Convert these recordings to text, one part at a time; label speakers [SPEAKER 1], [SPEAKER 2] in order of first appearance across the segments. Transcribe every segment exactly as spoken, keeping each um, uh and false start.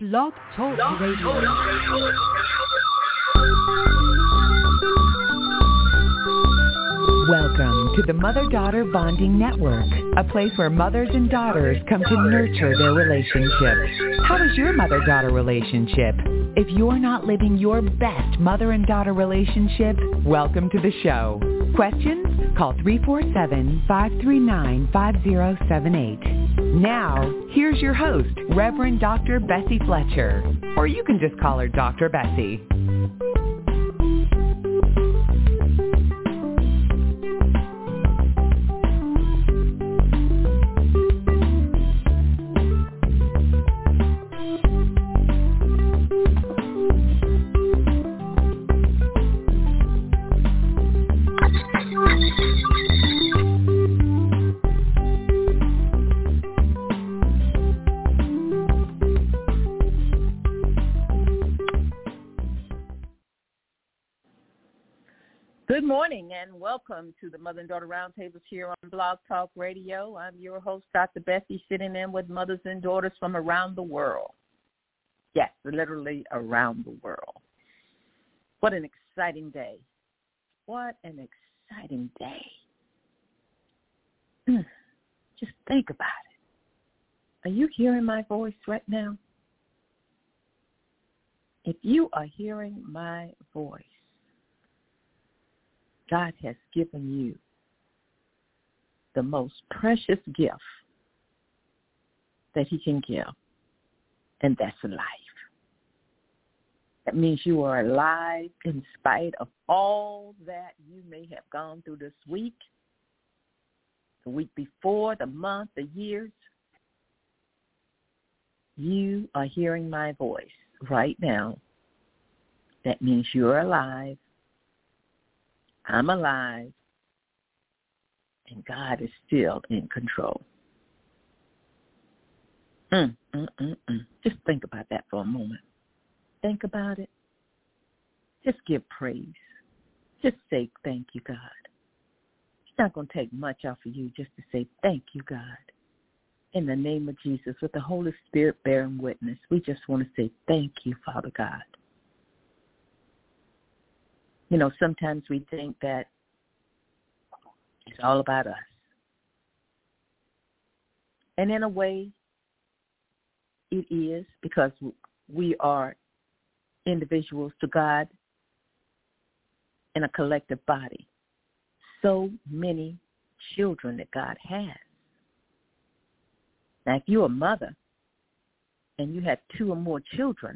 [SPEAKER 1] Blog Talk Radio. Welcome to the Mother-Daughter Bonding Network, a place where mothers and daughters come to nurture their relationship. How is your mother-daughter relationship? If you're not living your best mother and daughter relationship, welcome to the show. Questions? Call three four seven, five three nine, five zero seven eight. Now, here's your host, Reverend Doctor Bessie Fletcher. Or you can just call her Doctor Bessie.
[SPEAKER 2] Good morning and welcome to the Mother and Daughter Roundtables here on Blog Talk Radio. I'm your host, Doctor Bessie, sitting in with mothers and daughters from around the world. Yes, literally around the world. What an exciting day. What an exciting day. Just think about it. Are you hearing my voice right now? If you are hearing my voice, God has given you the most precious gift that he can give, and that's life. That means you are alive in spite of all that you may have gone through this week, the week before, the month, the years. You are hearing my voice right now. That means you're alive. I'm alive, and God is still in control. Mm, mm, mm, mm. Just think about that for a moment. Think about it. Just give praise. Just say thank you, God. It's not going to take much off of you just to say thank you, God. In the name of Jesus, with the Holy Spirit bearing witness, we just want to say thank you, Father God. You know, sometimes we think that it's all about us. And in a way, it is, because we are individuals to God in a collective body. So many children that God has. Now, if you're a mother and you have two or more children,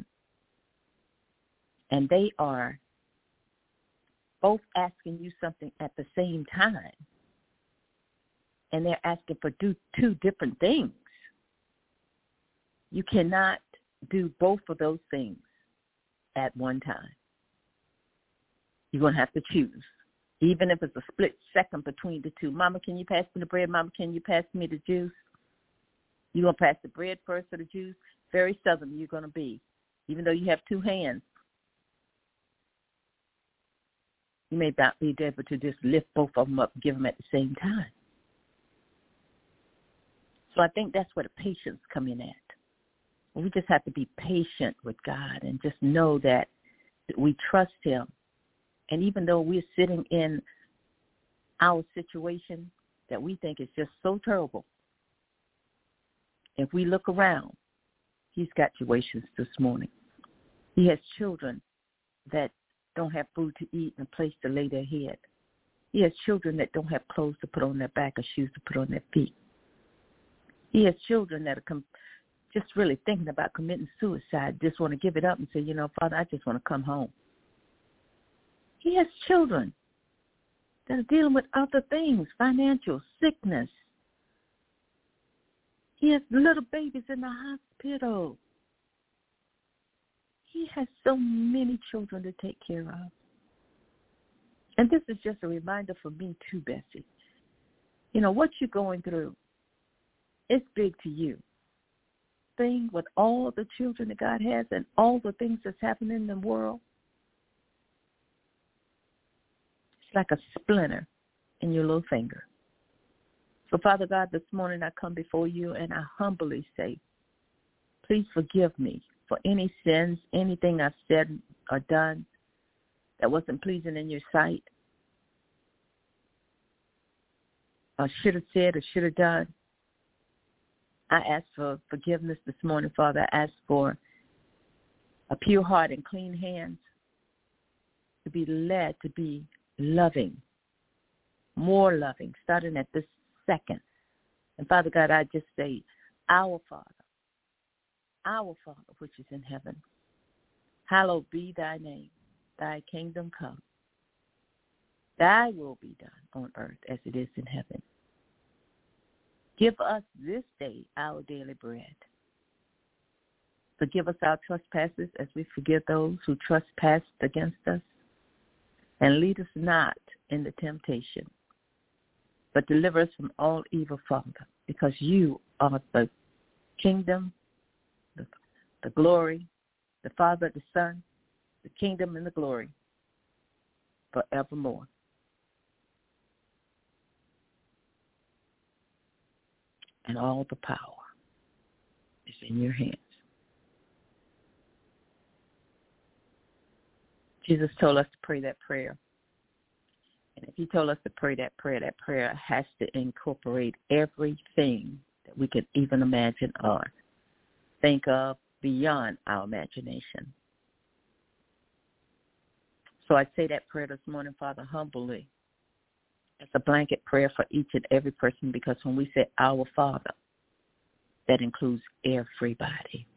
[SPEAKER 2] and they are both asking you something at the same time, and they're asking for do, two different things, you cannot do both of those things at one time. You're going to have to choose, even if it's a split second between the two. Mama, can you pass me the bread? Mama, can you pass me the juice? You're going to pass the bread first or the juice? Very seldom you're going to be, even though you have two hands. You may not be able to just lift both of them up and give them at the same time. So I think that's where the patience come in at. We just have to be patient with God and just know that we trust him. And even though we're sitting in our situation that we think is just so terrible, if we look around, he's got situations this morning. He has children that don't have food to eat and a place to lay their head. He has children that don't have clothes to put on their back or shoes to put on their feet. He has children that are com- just really thinking about committing suicide, just want to give it up and say, you know, Father, I just want to come home. He has children that are dealing with other things, financial, sickness. He has little babies in the hospital. He has so many children to take care of. And this is just a reminder for me too, Bessie. You know, what you're going through, it's big to you. Thing with all the children that God has and all the things that's happening in the world, it's like a splinter in your little finger. So, Father God, this morning I come before you and I humbly say, please forgive me for any sins, anything I've said or done that wasn't pleasing in your sight, or should have said or should have done. I ask for forgiveness this morning, Father. I ask for a pure heart and clean hands, to be led to be loving, more loving, starting at this second. And Father God, I just say, our Father, our Father which is in heaven, hallowed be thy name. Thy kingdom come. Thy will be done on earth as it is in heaven. Give us this day our daily bread. Forgive us our trespasses as we forgive those who trespass against us. And lead us not into temptation, but deliver us from all evil, Father, because you are the kingdom, the, the glory, the Father, the Son, the kingdom and the glory forevermore. And all the power is in your hands. Jesus told us to pray that prayer. And if he told us to pray that prayer, that prayer has to incorporate everything that we could even imagine or think of beyond our imagination. So I say that prayer this morning, Father, humbly. It's a blanket prayer for each and every person, because when we say our Father, that includes everybody.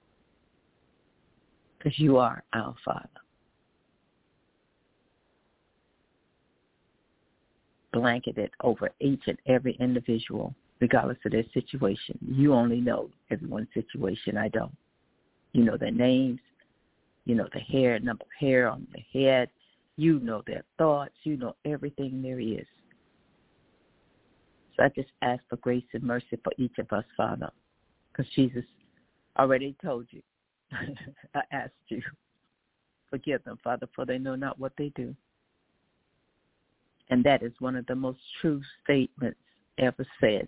[SPEAKER 2] Because you are our Father. Blanketed over each and every individual, regardless of their situation. You only know everyone's situation. I don't. You know their names. You know the hair, number of hair on their head. You know their thoughts. You know everything there is. So I just ask for grace and mercy for each of us, Father, because Jesus already told you. I asked you. Forgive them, Father, for they know not what they do. And that is one of the most true statements ever said.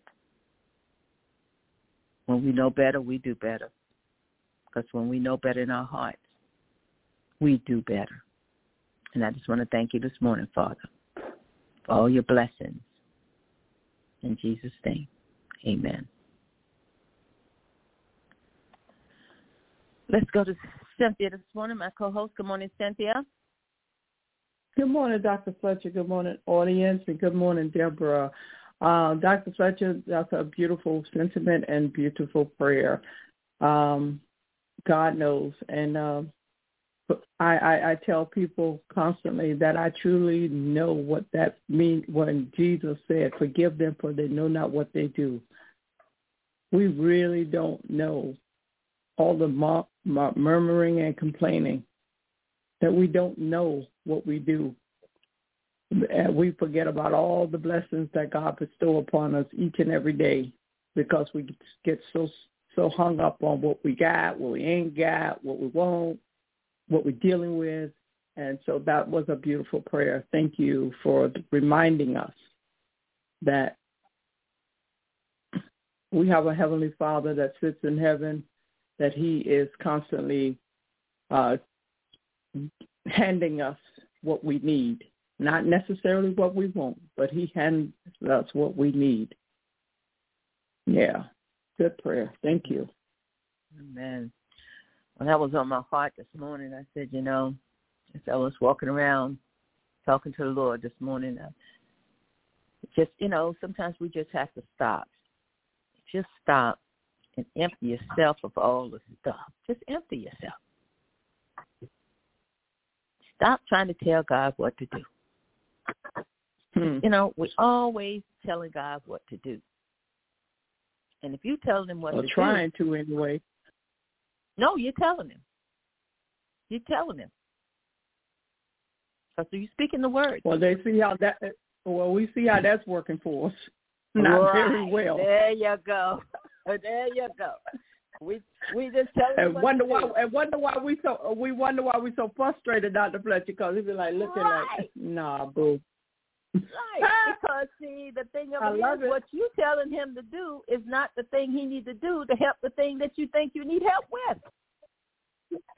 [SPEAKER 2] When we know better, we do better. Because when we know better in our hearts, we do better. And I just want to thank you this morning, Father, for all your blessings. In Jesus' name, amen. Let's go to Cynthia this morning, my co-host. Good morning, Cynthia.
[SPEAKER 3] Good morning, Doctor Fletcher. Good morning, audience, and good morning, Deborah. Uh, Doctor Fletcher, that's a beautiful sentiment and beautiful prayer. Um, God knows. And uh, I, I, I tell people constantly that I truly know what that means when Jesus said, forgive them for they know not what they do. We really don't know all the mur- mur- murmuring and complaining, that we don't know what we do. And we forget about all the blessings that God bestow upon us each and every day, because we get so so hung up on what we got, what we ain't got, what we want, what we're dealing with. And so that was a beautiful prayer. Thank you for reminding us that we have a Heavenly Father that sits in heaven, that he is constantly uh, handing us what we need. Not necessarily what we want, but he hands us what we need. Yeah, good prayer. Thank you.
[SPEAKER 2] Amen. Well, that was on my heart this morning. I said, you know, as I was walking around talking to the Lord this morning, I just, you know, sometimes we just have to stop. Just stop and empty yourself of all the stuff. Just empty yourself. Stop trying to tell God what to do. Hmm. You know, we're always telling God what to do. And if you tell him what
[SPEAKER 3] well,
[SPEAKER 2] to
[SPEAKER 3] trying
[SPEAKER 2] do.
[SPEAKER 3] trying to anyway.
[SPEAKER 2] No, you're telling him. You're telling him. So you're speaking the word.
[SPEAKER 3] Well, they see how that, well, we see how that's working for us. Not
[SPEAKER 2] right.
[SPEAKER 3] very well.
[SPEAKER 2] There you go. There you go. We we just tell him
[SPEAKER 3] and
[SPEAKER 2] what
[SPEAKER 3] wonder
[SPEAKER 2] to
[SPEAKER 3] why
[SPEAKER 2] do.
[SPEAKER 3] and wonder why we so we wonder why we so frustrated, Doctor Fletcher, because he be like looking
[SPEAKER 2] right.
[SPEAKER 3] like, nah, boo.
[SPEAKER 2] Right, because see, the thing of it is,
[SPEAKER 3] it.
[SPEAKER 2] what you telling him to do is not the thing he needs to do to help the thing that you think you need help with.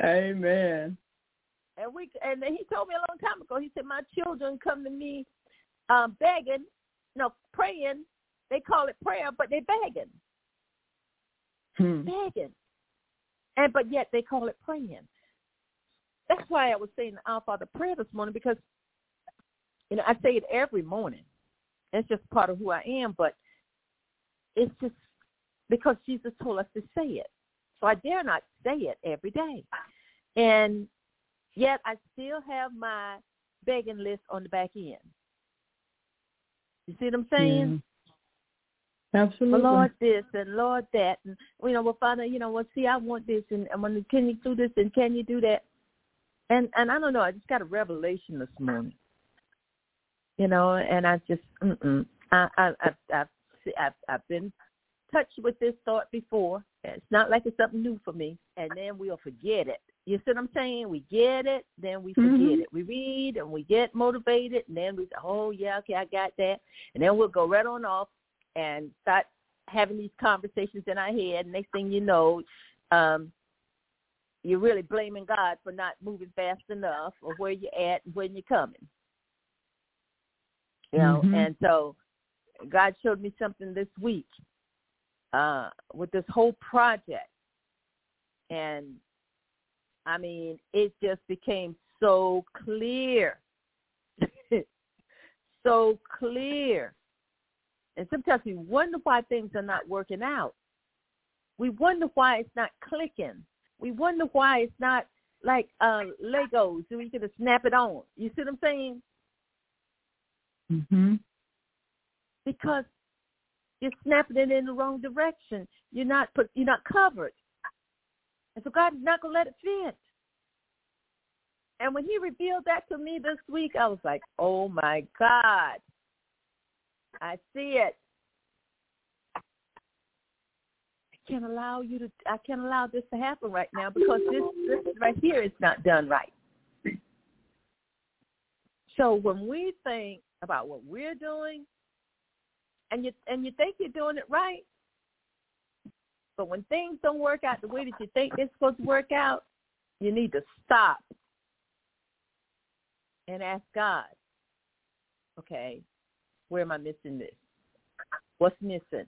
[SPEAKER 3] Amen.
[SPEAKER 2] And we and then he told me a long time ago, he said, my children come to me um, begging, no, praying. They call it prayer, but they're begging.
[SPEAKER 3] Hmm.
[SPEAKER 2] Begging. And but yet they call it praying. That's why I was saying the Our Father prayer this morning, because, you know, I say it every morning. It's just part of who I am, but it's just because Jesus told us to say it. So I dare not say it every day. And yet I still have my begging list on the back end. You see what I'm saying?
[SPEAKER 3] Yeah. Absolutely.
[SPEAKER 2] Well, Lord this and Lord that. And, you know, well, Father, you know, well, see, I want this. And I want to, can you do this and can you do that? And and I don't know, I just got a revelation this morning. You know, and I just, mm-mm. I, I, I've, I've, I've, I've been touched with this thought before. It's not like it's something new for me. And then we'll forget it. You see what I'm saying? We get it, then we forget
[SPEAKER 3] mm-hmm.
[SPEAKER 2] it. We read and we get motivated, and then we say, oh, yeah, okay, I got that. And then we'll go right on off and start having these conversations in our head. Next thing you know, um, you're really blaming God for not moving fast enough, or where you're at and when you're coming. You know,
[SPEAKER 3] mm-hmm.
[SPEAKER 2] and so God showed me something this week uh, with this whole project. And, I mean, it just became so clear, so clear. And sometimes we wonder why things are not working out. We wonder why it's not clicking. We wonder why it's not like uh, Legos, so we can just snap it on. You see what I'm saying?
[SPEAKER 3] Mm-hmm.
[SPEAKER 2] Because you're snapping it in the wrong direction. You're not put. You're not covered, and so God is not gonna let it fit. And when He revealed that to me this week, I was like, "Oh my God, I see it. I can't allow you to. I can't allow this to happen right now because this this right here is not done right." So when we think about what we're doing, and you and you think you're doing it right, but when things don't work out the way that you think they're supposed to work out, you need to stop and ask God, okay, where am I missing this? What's missing?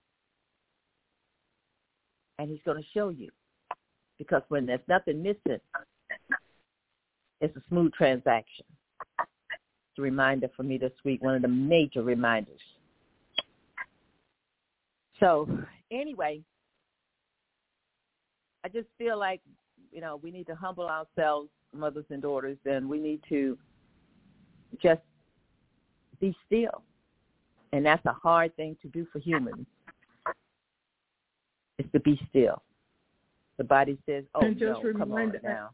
[SPEAKER 2] And He's going to show you, because when there's nothing missing, it's a smooth transaction. A reminder for me this week, one of the major reminders. So anyway, I just feel like, you know, we need to humble ourselves, mothers and daughters, and we need to just be still. And that's a hard thing to do for humans, is to be still. The body says, oh,
[SPEAKER 3] and just
[SPEAKER 2] no, come on
[SPEAKER 3] remind,
[SPEAKER 2] now.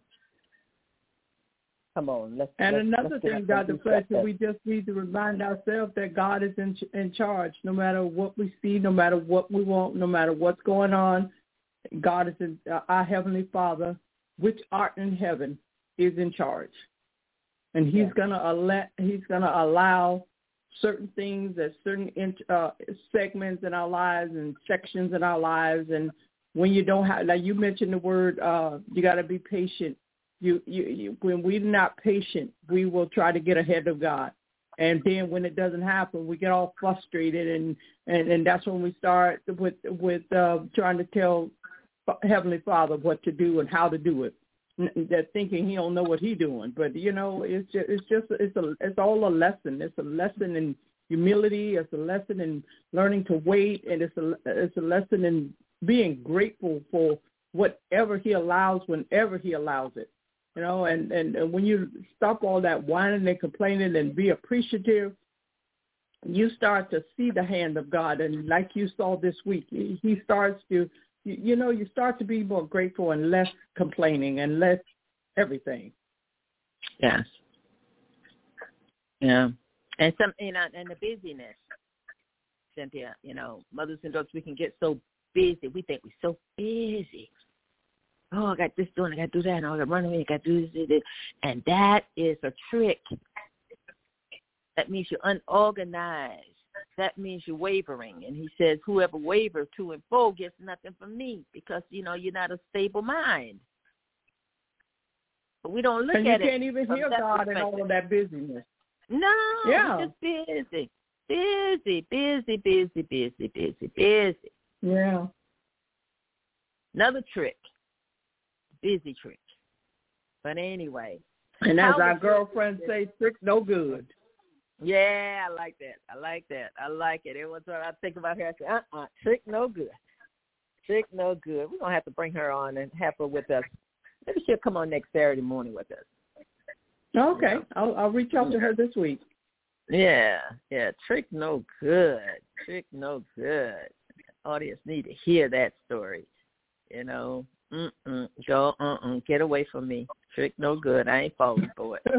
[SPEAKER 2] Come on, let's.
[SPEAKER 3] And
[SPEAKER 2] let's,
[SPEAKER 3] another
[SPEAKER 2] let's
[SPEAKER 3] thing, Doctor Fletcher, we just need to remind ourselves that God is in in charge. No matter what we see, no matter what we want, no matter what's going on, God is in, uh, our Heavenly Father, which art in heaven, is in charge, and He's yeah. gonna let He's gonna allow certain things, at certain in, uh, segments in our lives and sections in our lives, and when you don't have, like you mentioned the word, uh, you got to be patient. You, you, you, when we're not patient, we will try to get ahead of God. And then when it doesn't happen, we get all frustrated, and, and, and that's when we start with with uh, trying to tell Heavenly Father what to do and how to do it. They're thinking He don't know what He's doing, but you know, it's just it's just it's a it's all a lesson. It's a lesson in humility. It's a lesson in learning to wait, and it's a it's a lesson in being grateful for whatever He allows, whenever He allows it. You know, and, and, and when you stop all that whining and complaining and be appreciative, you start to see the hand of God. And like you saw this week, He starts to, you, you know, you start to be more grateful and less complaining and less everything.
[SPEAKER 2] Yes. Yeah. And some, you know, and the busyness, Cynthia, you know, mothers and daughters, we can get so busy. We think we're so busy. Oh, I got this doing, I got to do that, and I got to run away, I got to do this, this, this. And that is a trick. That means you're unorganized. That means you're wavering. And He says, whoever wavers to and fro gets nothing from me, because, you know, you're not a stable mind. But we don't look
[SPEAKER 3] and
[SPEAKER 2] at it.
[SPEAKER 3] And you can't even hear God in all of that busyness.
[SPEAKER 2] No,
[SPEAKER 3] yeah.
[SPEAKER 2] we're just busy. Busy, busy, busy, busy, busy, busy.
[SPEAKER 3] Yeah.
[SPEAKER 2] Another trick. Busy trick. But anyway.
[SPEAKER 3] And as our girlfriends say, trick no good.
[SPEAKER 2] Yeah, I like that. I like that. I like it. Every once in a while I think about her, I say, uh-uh, trick no good. Trick no good. We're going to have to bring her on and have her with us. Maybe she'll come on next Saturday morning with us.
[SPEAKER 3] Okay.
[SPEAKER 2] Yeah.
[SPEAKER 3] I'll, I'll reach out to her this week.
[SPEAKER 2] Yeah, yeah. Trick no good. Trick no good. Audience need to hear that story. You know, mm-mm, go, uh-uh, get away from me. Trick no good. I ain't falling for it.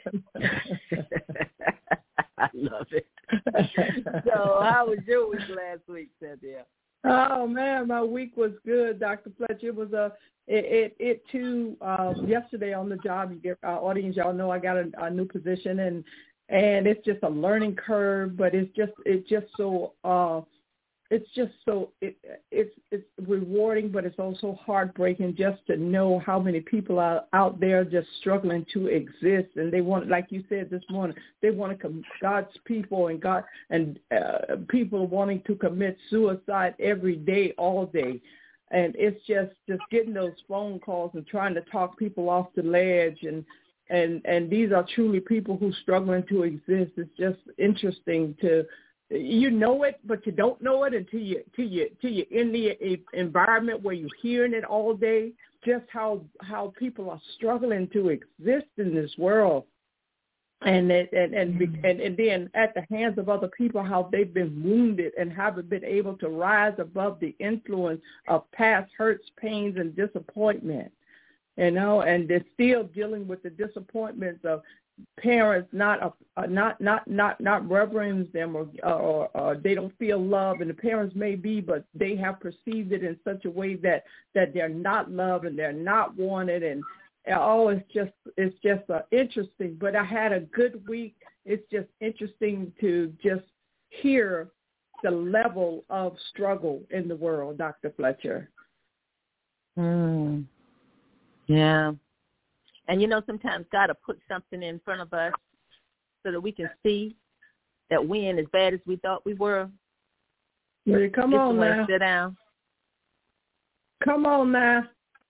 [SPEAKER 2] I love it. So how was your week last week, Cynthia?
[SPEAKER 3] Oh, man, my week was good, Doctor Fletcher. It was a, it, it, it too, um, yesterday on the job, you get, our audience, y'all know I got a, a new position, and, and it's just a learning curve, but it's just, it's just so, uh, it's just so it, it's it's rewarding, but it's also heartbreaking just to know how many people are out there just struggling to exist, and they want, like you said this morning, they want to com- God's people and God and uh, people wanting to commit suicide every day, all day, and it's just just getting those phone calls and trying to talk people off the ledge, and and and these are truly people who are struggling to exist. It's just interesting to. You know it, but you don't know it until you, till you, till you're in the environment where you're hearing it all day. Just how how people are struggling to exist in this world, and it, and and, and and then at the hands of other people, how they've been wounded and haven't been able to rise above the influence of past hurts, pains, and disappointment. You know, and they're still dealing with the disappointments of parents not uh, not not not not reverence them, or, or or they don't feel love, and the parents may be, but they have perceived it in such a way that that they're not loved and they're not wanted, and oh, it's just it's just uh, interesting. But I had a good week. It's just interesting to just hear the level of struggle in the world, Doctor Fletcher.
[SPEAKER 2] Mm. Yeah. And, you know, sometimes God will put something in front of us so that we can see that we ain't as bad as we thought we were.
[SPEAKER 3] Well, come
[SPEAKER 2] Just
[SPEAKER 3] on now.
[SPEAKER 2] Sit down.
[SPEAKER 3] Come on now.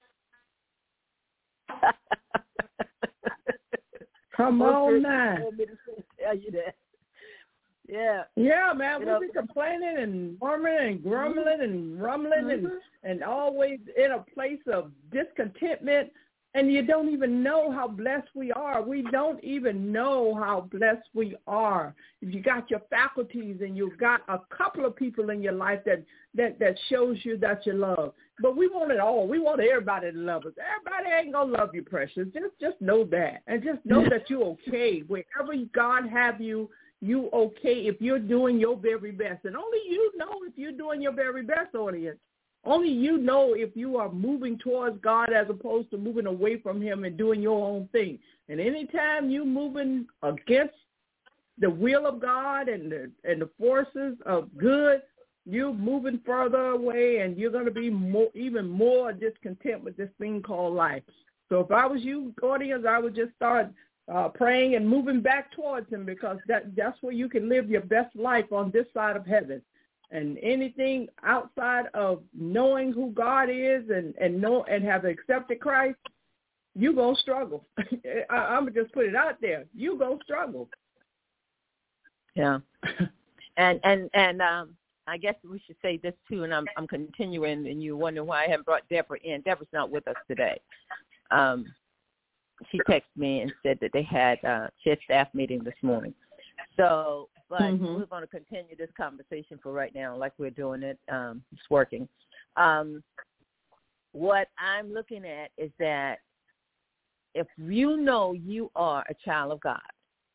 [SPEAKER 3] Come on now.
[SPEAKER 2] Want me to tell you that. Yeah.
[SPEAKER 3] Yeah, man.
[SPEAKER 2] You
[SPEAKER 3] We've
[SPEAKER 2] know,
[SPEAKER 3] been complaining and murmuring and grumbling and rumbling
[SPEAKER 2] mm-hmm.
[SPEAKER 3] and, and always in a place of discontentment. And you don't even know how blessed we are. We don't even know how blessed we are. If you got your faculties and you've got a couple of people in your life that, that, that shows you that you love. But we want it all. We want everybody to love us. Everybody ain't going to love you, precious. Just just know that. And just know that you're okay. Wherever God have you, you okay if you're doing your very best. And only you know if you're doing your very best, audience. Only you know if you are moving towards God as opposed to moving away from him and doing your own thing. And anytime you're moving against the will of God and the, and the forces of good, you're moving further away, and you're going to be more, even more discontent with this thing called life. So if I was you, audience, I would just start uh, praying and moving back towards him, because that, that's where you can live your best life on this side of heaven. And anything outside of knowing who God is and, and know and have accepted Christ, you gonna struggle. I, I'm gonna just put it out there. You gonna struggle.
[SPEAKER 2] Yeah. and and and um, I guess we should say this too. And I'm I'm continuing. And you wonder why I haven't brought Deborah in. Deborah's not with us today. Um, she texted me and said that they had uh, she had staff meeting this morning. So. But mm-hmm. we're going to continue this conversation for right now, like we're doing it. Um, it's working. Um, what I'm looking at is that if you know you are a child of God,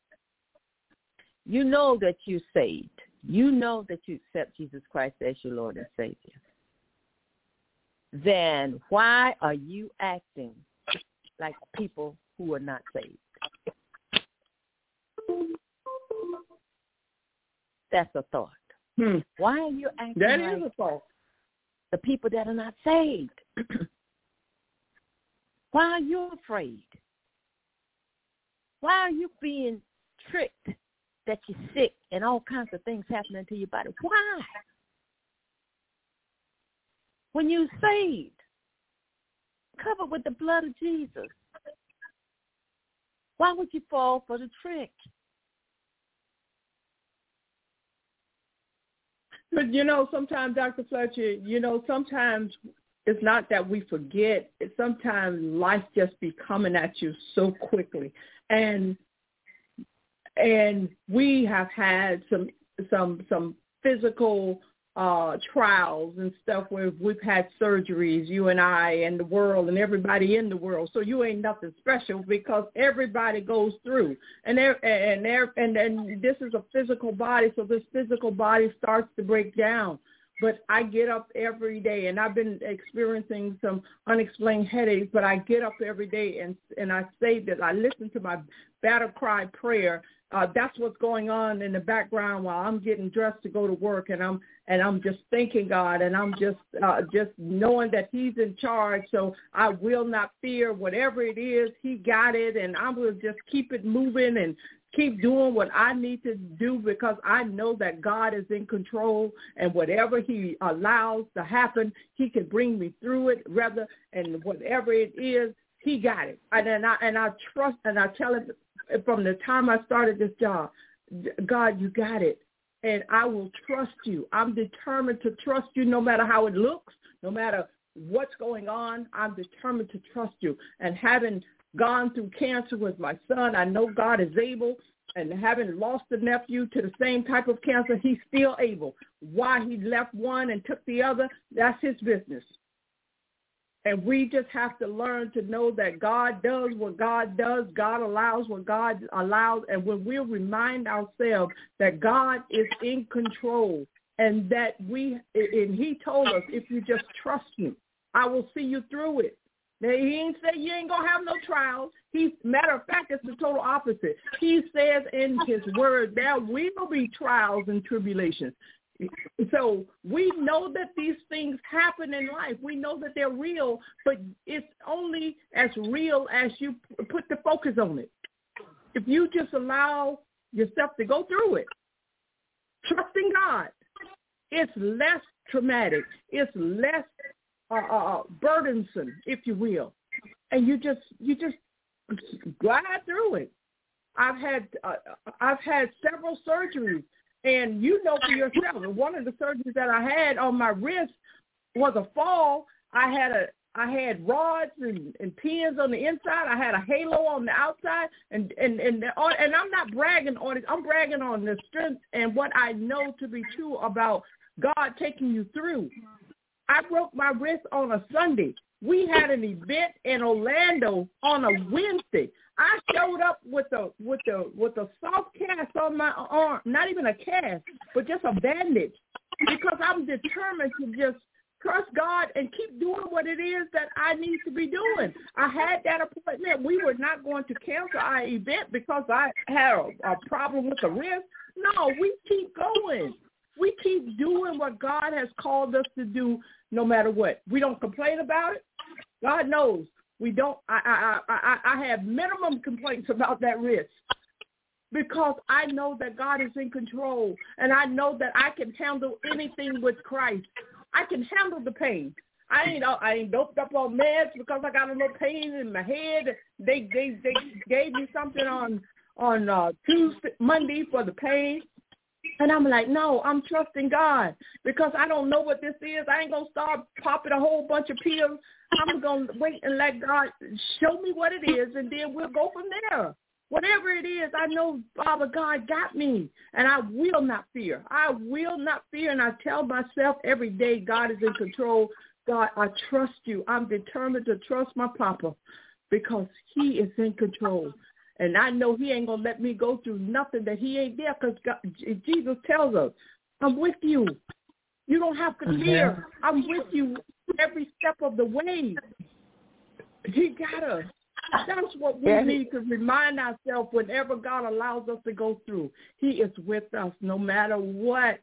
[SPEAKER 2] you know that you're saved, you know that you accept Jesus Christ as your Lord and Savior, then why are you acting like people who are not saved? That's a thought.
[SPEAKER 3] Hmm.
[SPEAKER 2] Why are you acting
[SPEAKER 3] that
[SPEAKER 2] like
[SPEAKER 3] is a thought.
[SPEAKER 2] the people that are not saved? Why are you afraid? Why are you being tricked that you're sick and all kinds of things happening to your body? Why? When you're saved, covered with the blood of Jesus, why would you fall for the trick?
[SPEAKER 3] But, you know, sometimes, Doctor Fletcher, you know, sometimes it's not that we forget. It's sometimes life just be coming at you so quickly. And and we have had some some some physical uh, trials and stuff where we've had surgeries, you and I and the world and everybody in the world. So you ain't nothing special because everybody goes through. And there and there and, and this is a physical body, so this physical body starts to break down. But I get up every day, and I've been experiencing some unexplained headaches, but I get up every day and and I say that I listen to my battle cry prayer. Uh, that's what's going on in the background while I'm getting dressed to go to work, and I'm and I'm just thanking God, and I'm just uh, just knowing that He's in charge. So I will not fear whatever it is. He got it, and I will just keep it moving and keep doing what I need to do because I know that God is in control, and whatever He allows to happen, He can bring me through it. Rather, and whatever it is, He got it, and, and I and I trust, and I tell Him. From the time I started this job, God, you got it, and I will trust you. I'm determined to trust you no matter how it looks, no matter what's going on. I'm determined to trust you. And having gone through cancer with my son, I know God is able, and having lost a nephew to the same type of cancer, He's still able. Why He left one and took the other, that's His business. And we just have to learn to know that God does what God does. God allows what God allows. And when we remind ourselves that God is in control and that we, and He told us, if you just trust me, I will see you through it. Now, He ain't say you ain't going to have no trials. He, matter of fact, it's the total opposite. He says in His word, there will be trials and tribulations. So we know that these things happen in life. We know that they're real, but it's only as real as you put the focus on it. If you just allow yourself to go through it, trusting God, it's less traumatic. It's less uh, uh, burdensome, if you will, and you just you just glide through it. I've had uh, I've had several surgeries. And you know for yourself, one of the surgeries that I had on my wrist was a fall. I had a, I had rods and, and pins on the inside. I had a halo on the outside, and and and and I'm not bragging on it. I'm bragging on the strength and what I know to be true about God taking you through. I broke my wrist on a Sunday. We had an event in Orlando on a Wednesday. I showed up with a with a with a soft cast on my arm, not even a cast, but just a bandage, because I'm determined to just trust God and keep doing what it is that I need to be doing. I had that appointment. We were not going to cancel our event because I had a, a problem with the wrist. No, we keep going. We keep doing what God has called us to do no matter what. We don't complain about it. God knows. We don't. I, I I I have minimum complaints about that wrist because I know that God is in control, and I know that I can handle anything with Christ. I can handle the pain. I ain't I ain't doped up on meds because I got a little pain in my head. They they they gave me something on on uh, Tuesday Monday for the pain. And I'm like, no, I'm trusting God because I don't know what this is. I ain't going to start popping a whole bunch of pills. I'm going to wait and let God show me what it is, and then we'll go from there. Whatever it is, I know, Father God got me, and I will not fear. I will not fear, and I tell myself every day, God is in control. God, I trust you. I'm determined to trust my Papa because He is in control. And I know He ain't going to let me go through nothing that He ain't there because Jesus tells us, I'm with you. You don't have to fear. I'm with you every step of the way. He got us. That's what we need to remind ourselves whenever God allows us to go through. He is with us no matter what.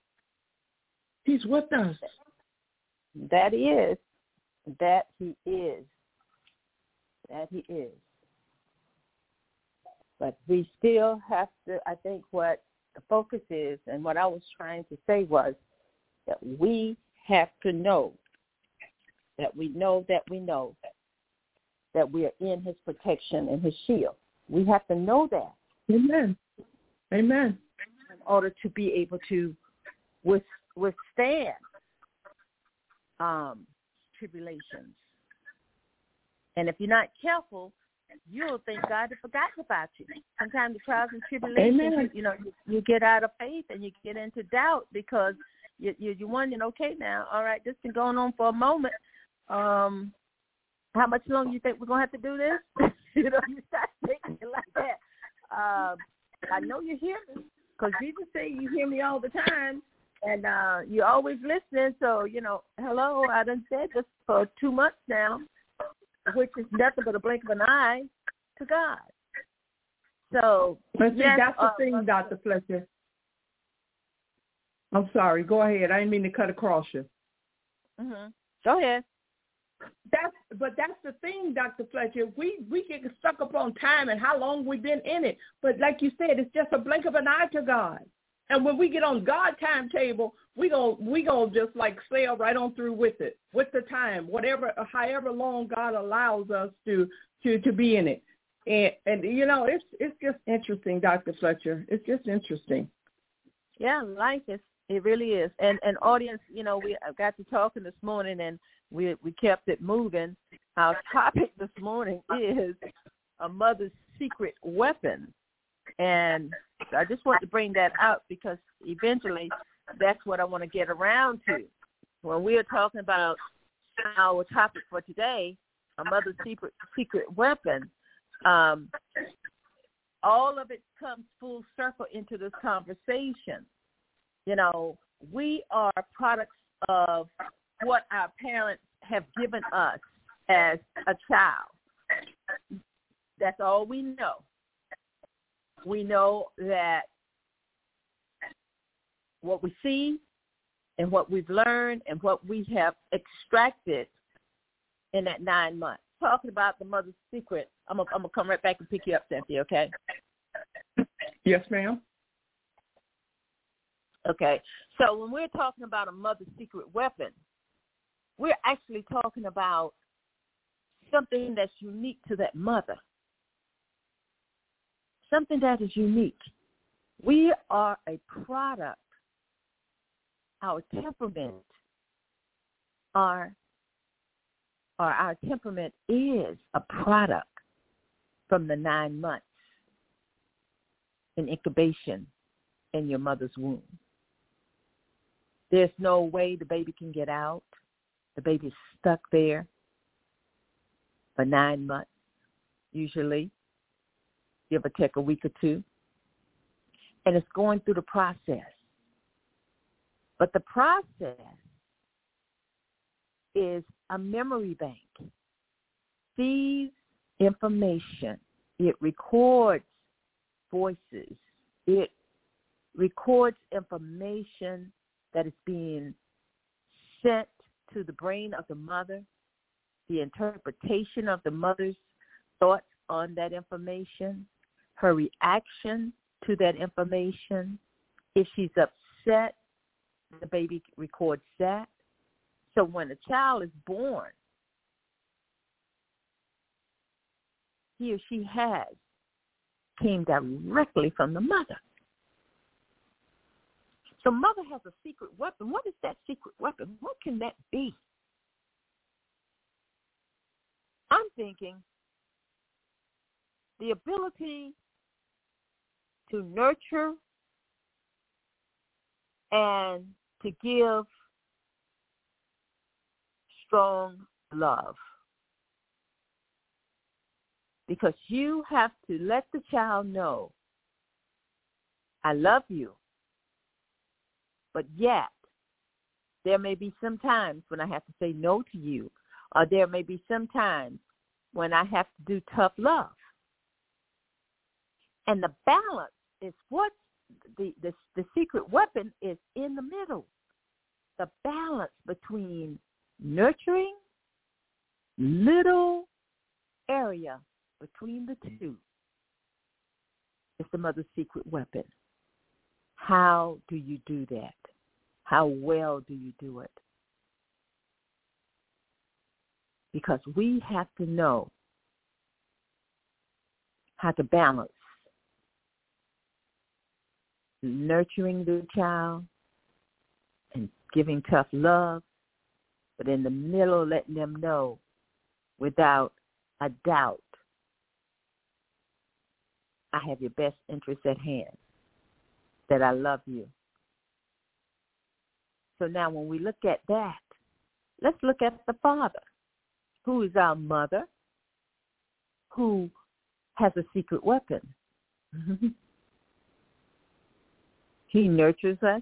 [SPEAKER 3] He's with us.
[SPEAKER 2] That is. That He is. That He is. But we still have to, I think what the focus is and what I was trying to say was that we have to know that we know that we know that we are in his protection and his shield. We have to know that.
[SPEAKER 3] Amen. Amen.
[SPEAKER 2] In order to be able to withstand um, tribulations. And if you're not careful, you'll think God has forgotten about you. Sometimes the trials and tribulations, you, you know, you, you get out of faith and you get into doubt because you, you, you're wondering, okay, now, all right, this has been going on for a moment. Um, how much longer do you think we're going to have to do this? You know, you start thinking like that. Um, I know you hear me because Jesus said you hear me all the time, and uh, you're always listening. So, you know, hello, I done said this for two months now, which is nothing but a blink of an eye to God. So,
[SPEAKER 3] but see,
[SPEAKER 2] yes,
[SPEAKER 3] that's the
[SPEAKER 2] uh,
[SPEAKER 3] thing, Doctor Fletcher. I'm sorry. Go ahead. I didn't mean to cut across you.
[SPEAKER 2] Mm-hmm. Go ahead.
[SPEAKER 3] That's but that's the thing, Doctor Fletcher. We we get stuck up on time and how long we've been in it. But like you said, it's just a blink of an eye to God. And when we get on God's timetable, we go we gonna just like sail right on through with it, with the time, whatever, however long God allows us to to, to be in it. And and you know, it's it's just interesting, Doctor Fletcher. It's just interesting.
[SPEAKER 2] Yeah, life is it really is. And and audience, you know, we got to talking this morning and we we kept it moving. Our topic this morning is a mother's secret weapon. And I just want to bring that out because eventually that's what I want to get around to. When we are talking about our topic for today, a mother's secret secret weapon, um, all of it comes full circle into this conversation. You know, we are products of what our parents have given us as a child. That's all we know. We know that what we see and what we've learned and what we have extracted in that nine months. Talking about the mother's secret, I'm going to come right back and pick you up, Cynthia, okay?
[SPEAKER 3] Yes, ma'am.
[SPEAKER 2] Okay. So when we're talking about a mother's secret weapon, we're actually talking about something that's unique to that mother. Something that is unique. We are a product. Our temperament, our, or our temperament is a product from the nine months in incubation in your mother's womb. There's no way the baby can get out. The baby's stuck there for nine months, usually. Give or take a week or two. And it's going through the process. But the process is a memory bank. Sees information. It records voices. It records information that is being sent to the brain of the mother, the interpretation of the mother's thoughts on that information, her reaction to that information. If she's upset, the baby records that. So when a child is born, he or she has came directly from the mother. So mother has a secret weapon. What is that secret weapon? What can that be? I'm thinking the ability to nurture and to give strong love. Because you have to let the child know, I love you. But yet, there may be some times when I have to say no to you, or there may be some times when I have to do tough love. And the balance is what the, the, the secret weapon is in the middle. The balance between nurturing, little area between the two. It's the mother's secret weapon. How do you do that? How well do you do it? Because we have to know how to balance nurturing the child and giving tough love, but in the middle letting them know without a doubt, I have your best interests at hand, that I love you. So now when we look at that, let's look at the father, who is our mother, who has a secret weapon. He nurtures us,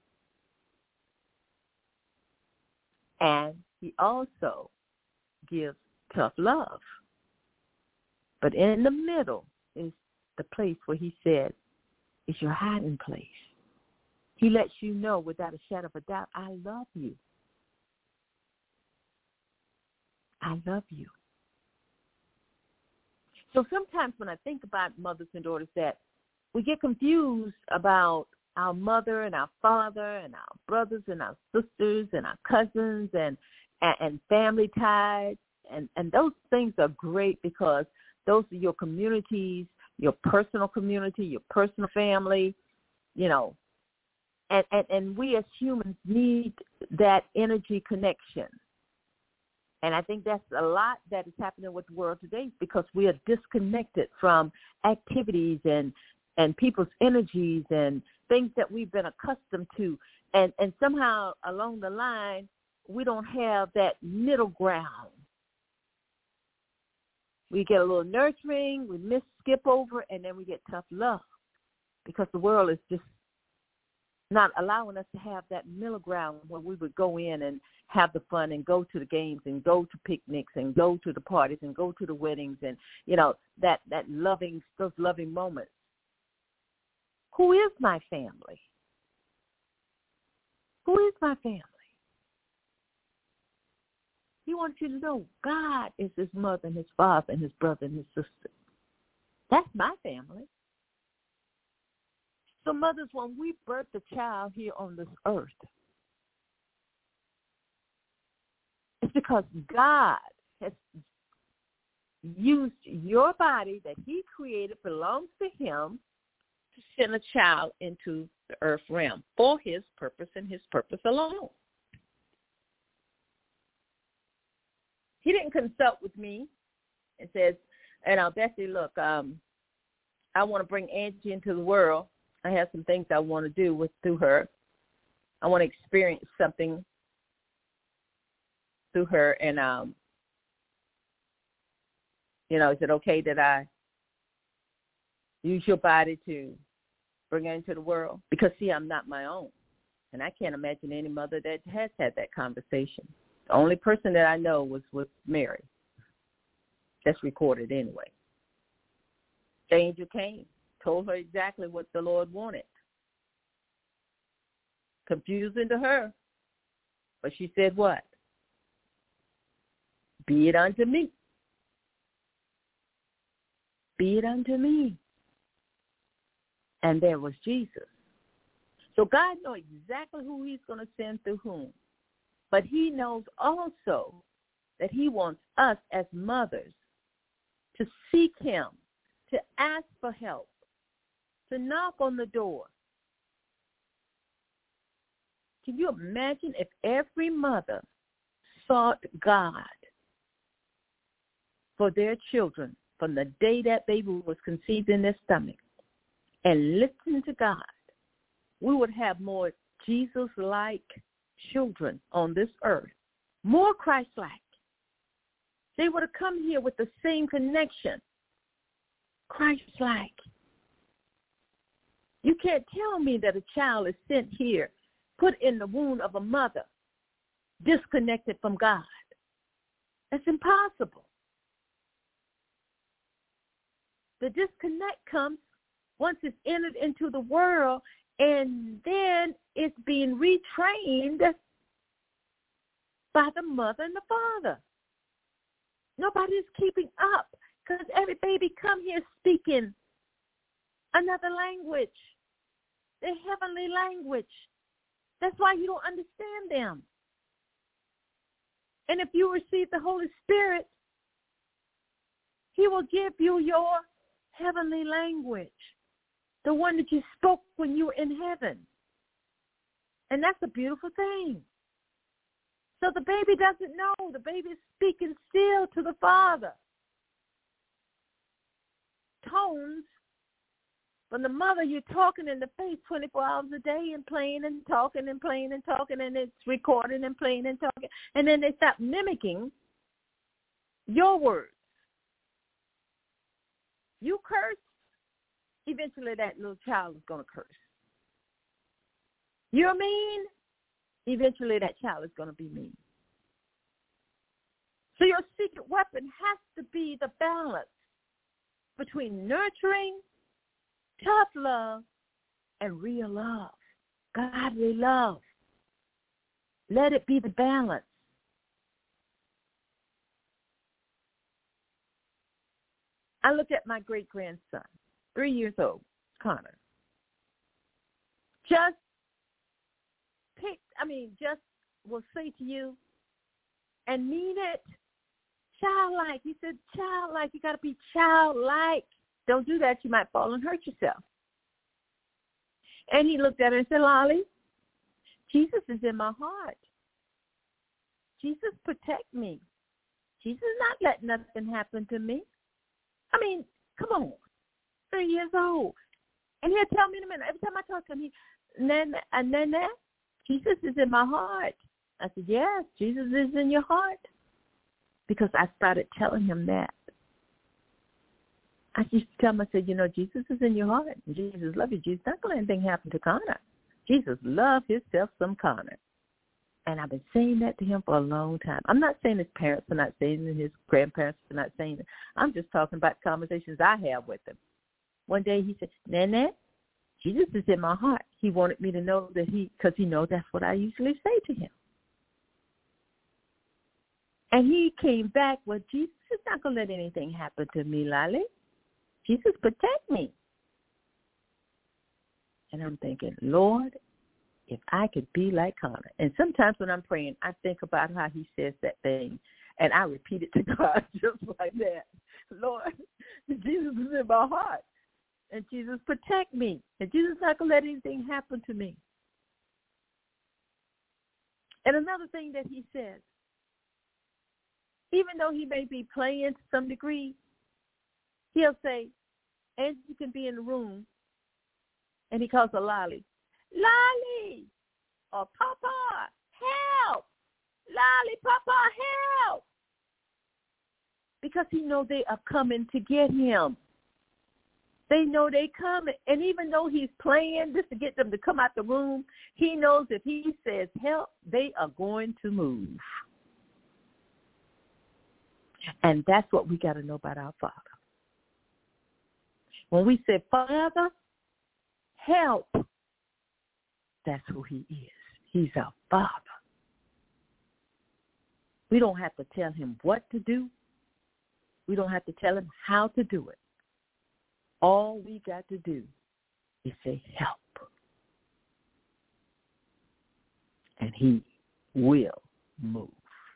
[SPEAKER 2] and he also gives tough love. But in the middle is the place where he said, is your hiding place. He lets you know without a shadow of a doubt, I love you. I love you. So sometimes when I think about mothers and daughters, that we get confused about our mother and our father and our brothers and our sisters and our cousins and and, and family ties. And, and those things are great because those are your communities, your personal community, your personal family, you know. And, and, and we as humans need that energy connection. And I think that's a lot that is happening with the world today because we are disconnected from activities and, and people's energies and things that we've been accustomed to. And, and somehow along the line, we don't have that middle ground. We get a little nurturing, we miss, skip over, and then we get tough love because the world is just not allowing us to have that middle ground where we would go in and have the fun and go to the games and go to picnics and go to the parties and go to the weddings and, you know, that, that loving, those loving moments. Who is my family? Who is my family? He wants you to know God is his mother and his father and his brother and his sister. That's my family. So mothers, when we birth a child here on this earth, it's because God has used your body that he created, belongs to him, to send a child into the earth realm for his purpose and his purpose alone. He didn't consult with me and says, and I'll Bessie, look, um, I want to bring Angie into the world. I have some things I want to do with through her. I want to experience something through her. And, um, you know, is it okay that I use your body to bring her into the world? Because, see, I'm not my own. And I can't imagine any mother that has had that conversation. The only person that I know was with Mary. That's recorded anyway. The angel came, told her exactly what the Lord wanted. Confusing to her. But she said what? Be it unto me. Be it unto me. And there was Jesus. So God knows exactly who he's going to send through whom. But he knows also that he wants us as mothers to seek him, to ask for help, to knock on the door. Can you imagine if every mother sought God for their children from the day that baby was conceived in their stomach and listened to God? We would have more Jesus-like children on this earth, more Christ-like. They would have come here with the same connection, Christ-like. You can't tell me that a child is sent here, put in the womb of a mother, disconnected from God. That's impossible. The disconnect comes once it's entered into the world, and then it's being retrained by the mother and the father. Nobody's keeping up because every baby come here speaking another language, their heavenly language. That's why you don't understand them. And if you receive the Holy Spirit, he will give you your heavenly language, the one that you spoke when you were in heaven. And that's a beautiful thing. So the baby doesn't know. The baby is speaking still to the Father. Tones from the mother, you're talking in the face twenty-four hours a day and playing and talking and playing and talking, and it's recording and playing and talking. And then they stop mimicking your words. You curse, eventually that little child is going to curse. You're mean, eventually that child is going to be mean. So your secret weapon has to be the balance between nurturing, tough love, and real love, godly love. Let it be the balance. I looked at my great-grandson, three years old, Connor. Just pick, I mean, just will say to you and mean it, childlike. He said, childlike. You got to be childlike. Don't do that. You might fall and hurt yourself. And he looked at her and said, Lolly, Jesus is in my heart. Jesus protect me. Jesus is not letting nothing happen to me. I mean, come on, three years old. And he'll tell me in a minute, every time I talk to him, he, Nana, uh, Nana, Jesus is in my heart. I said, yes, Jesus is in your heart. Because I started telling him that. I used to tell him, I said, you know, Jesus is in your heart. Jesus loves you. Jesus not going to let anything happen to Connor. Jesus loved himself some Connor. And I've been saying that to him for a long time. I'm not saying his parents are not saying it, his grandparents are not saying it. I'm just talking about conversations I have with him. One day he said, Nana, Jesus is in my heart. He wanted me to know that he, because he knows that's what I usually say to him. And he came back, well, Jesus is not going to let anything happen to me, Lolly. Jesus, protect me. And I'm thinking, Lord, if I could be like Connor. And sometimes when I'm praying, I think about how he says that thing, and I repeat it to God just like that. Lord, Jesus is in my heart, and Jesus, protect me. And Jesus is not going to let anything happen to me. And another thing that he says, even though he may be playing to some degree, he'll say, Angie can be in the room, and he calls her Lolly. Lolly, or Papa, help. Lolly, Papa, help. Because he knows they are coming to get him. They know they coming. And even though he's playing just to get them to come out the room, he knows if he says help, they are going to move. And that's what we got to know about our Father. When we say, Father, help, that's who he is. He's our Father. We don't have to tell him what to do. We don't have to tell him how to do it. All we got to do is say, help. And he will move.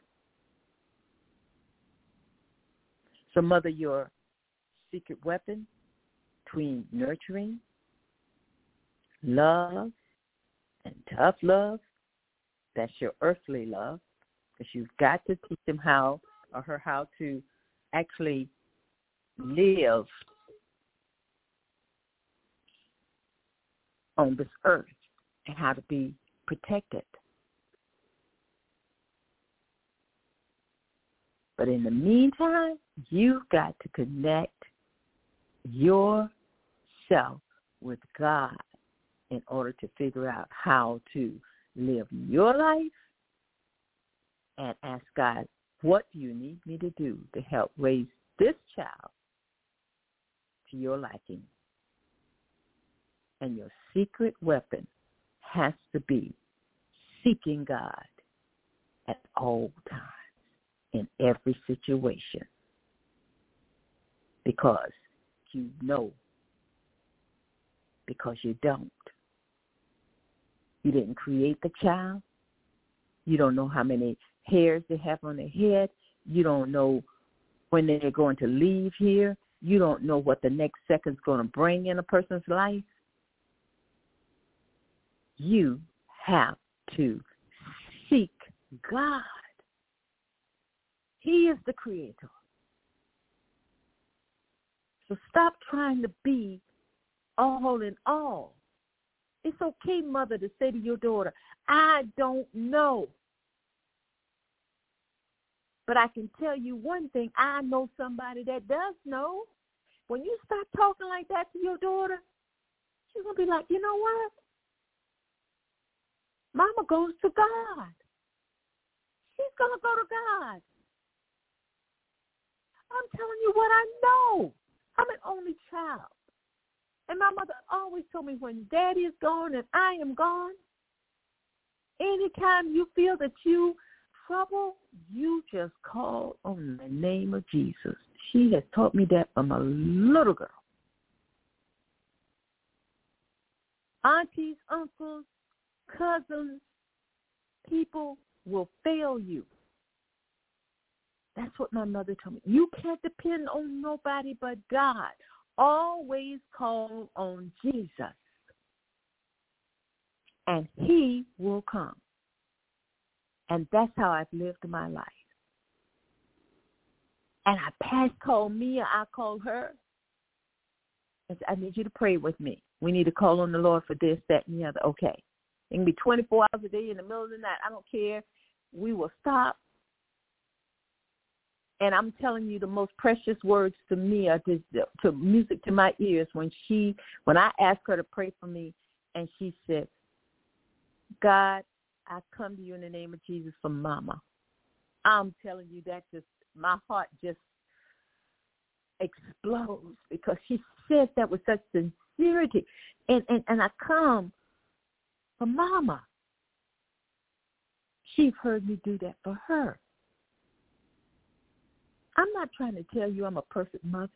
[SPEAKER 2] So, Mother, your secret weapon between nurturing, love, and tough love, that's your earthly love, because you've got to teach him how, or her how to actually live on this earth and how to be protected. But in the meantime, you've got to connect yourself with God in order to figure out how to live your life and ask God, what do you need me to do to help raise this child to your liking? And your secret weapon has to be seeking God at all times in every situation, because you know because you don't. You didn't create the child. You don't know how many hairs they have on their head. You don't know when they're going to leave here. You don't know what the next second's going to bring in a person's life. You have to seek God. He is the creator. So stop trying to be all in all. It's okay, mother, to say to your daughter, I don't know. But I can tell you one thing, I know somebody that does know. When you start talking like that to your daughter, she's going to be like, you know what? Mama goes to God. She's going to go to God. I'm telling you what I know. I'm an only child. And my mother always told me when Daddy is gone and I am gone, anytime you feel that you trouble, you just call on the name of Jesus. She has taught me that from a little girl. Aunties, uncles, cousins, people will fail you. That's what my mother told me. You can't depend on nobody but God. Always call on Jesus, and he will come. And that's how I've lived my life. And I passed call Mia, I call her. I said, I need you to pray with me. We need to call on the Lord for this, that, and the other. Okay. It can be twenty-four hours a day in the middle of the night. I don't care. We will stop. And I'm telling you the most precious words to me are to, to music to my ears when she, when I asked her to pray for me, and she said, God, I come to you in the name of Jesus for Mama. I'm telling you that just, my heart just explodes because she said that with such sincerity. And, and, and I come for Mama. She's heard me do that for her. I'm not trying to tell you I'm a perfect mother.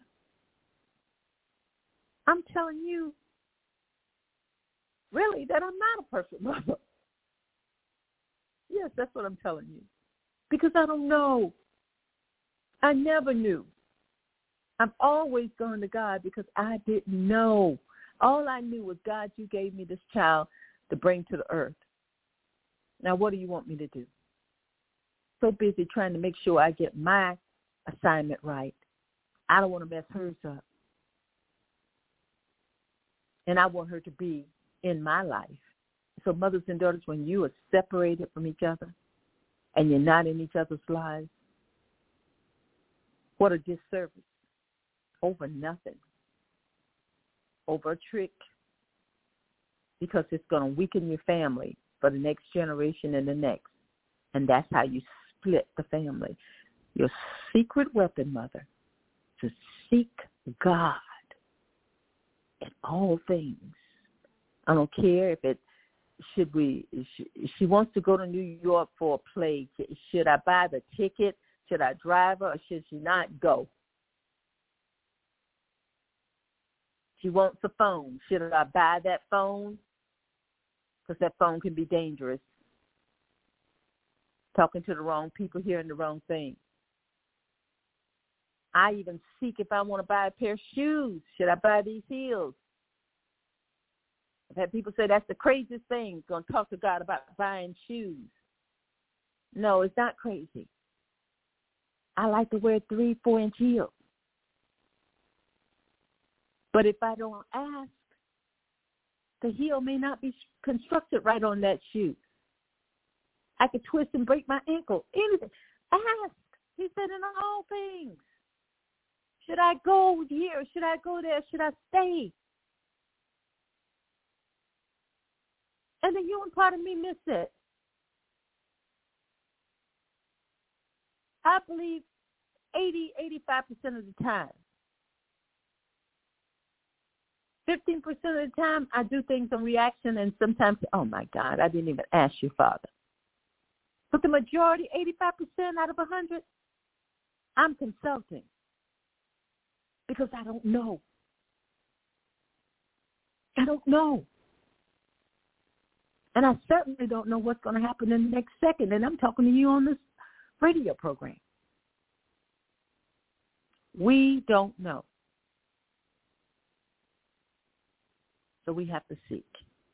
[SPEAKER 2] I'm telling you, really, that I'm not a perfect mother. Yes, that's what I'm telling you. Because I don't know. I never knew. I'm always going to God because I didn't know. All I knew was, God, you gave me this child to bring to the earth. Now, what do you want me to do? So busy trying to make sure I get my assignment right. I don't want to mess hers up. And I want her to be in my life. So mothers and daughters, when you are separated from each other and you're not in each other's lives, what a disservice over nothing, over a trick, because it's going to weaken your family for the next generation and the next. And that's how you split the family. Your secret weapon, mother, to seek God in all things. I don't care if it should we. She, she wants to go to New York for a play. Should I buy the ticket? Should I drive her, or should she not go? She wants a phone. Should I buy that phone? Because that phone can be dangerous. Talking to the wrong people, hearing the wrong thing. I even seek if I want to buy a pair of shoes. Should I buy these heels? I've had people say that's the craziest thing, going to talk to God about buying shoes. No, it's not crazy. I like to wear three, four-inch heels. But if I don't ask, the heel may not be constructed right on that shoe. I could twist and break my ankle. Anything. Ask. He said in all things. Should I go here? Should I go there? Should I stay? And the human part of me missed it. I believe eighty, eighty-five percent of the time. fifteen percent of the time, I do things on reaction, and sometimes, oh, my God, I didn't even ask you, Father. But the majority, eighty-five percent out of one hundred, I'm consulting because I don't know. I don't don't know. And I certainly don't know what's going to happen in the next second. And I'm talking to you on this radio program. We don't know. So we have to seek.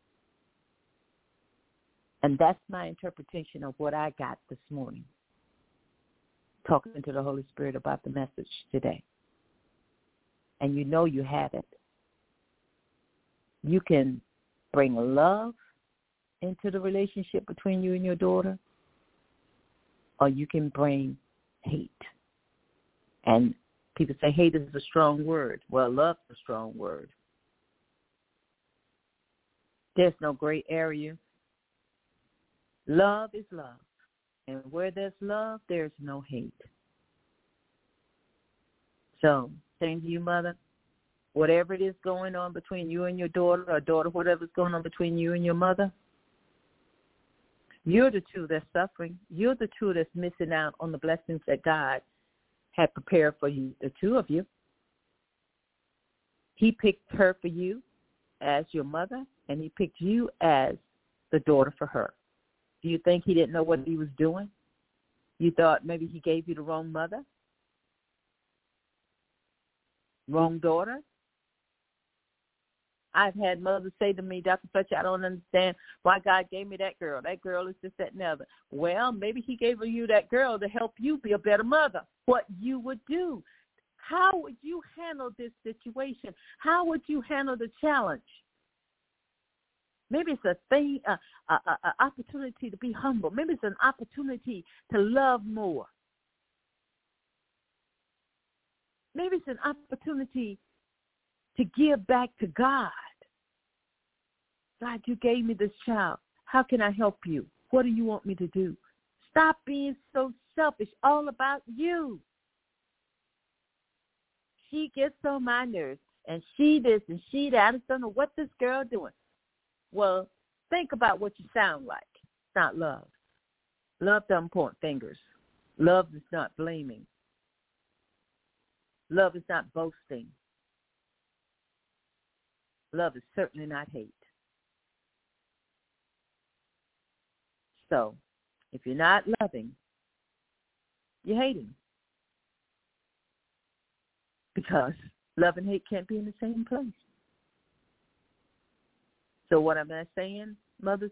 [SPEAKER 2] And that's my interpretation of what I got this morning, talking to the Holy Spirit about the message today. And you know you have it. You can bring love into the relationship between you and your daughter, or you can bring hate. And people say hate is a strong word. Well, love is a strong word. There's no gray area. Love is love. And where there's love, there's no hate. So, saying to you, mother, whatever it is going on between you and your daughter, or daughter, whatever's going on between you and your mother, you're the two that's suffering. You're the two that's missing out on the blessings that God had prepared for you, the two of you. He picked her for you as your mother, and he picked you as the daughter for her. Do you think he didn't know what he was doing? You thought maybe he gave you the wrong mother? Wrong daughter? I've had mothers say to me, Doctor Fletcher, I don't understand why God gave me that girl. That girl is just that and the other. Well, maybe he gave you that girl to help you be a better mother. What you would do. How would you handle this situation? How would you handle the challenge? Maybe it's a thing, an a, a, a opportunity to be humble. Maybe it's an opportunity to love more. Maybe it's an opportunity to give back to God. God, you gave me this child. How can I help you? What do you want me to do? Stop being so selfish, all about you. She gets on my nerves, and she this and she that. I just don't know what this girl doing. Well, think about what you sound like. It's not love. Love doesn't point fingers. Love is not blaming. Love is not boasting. Love is certainly not hate. So, if you're not loving, you're hating. Because love and hate can't be in the same place. So what am I saying, mothers?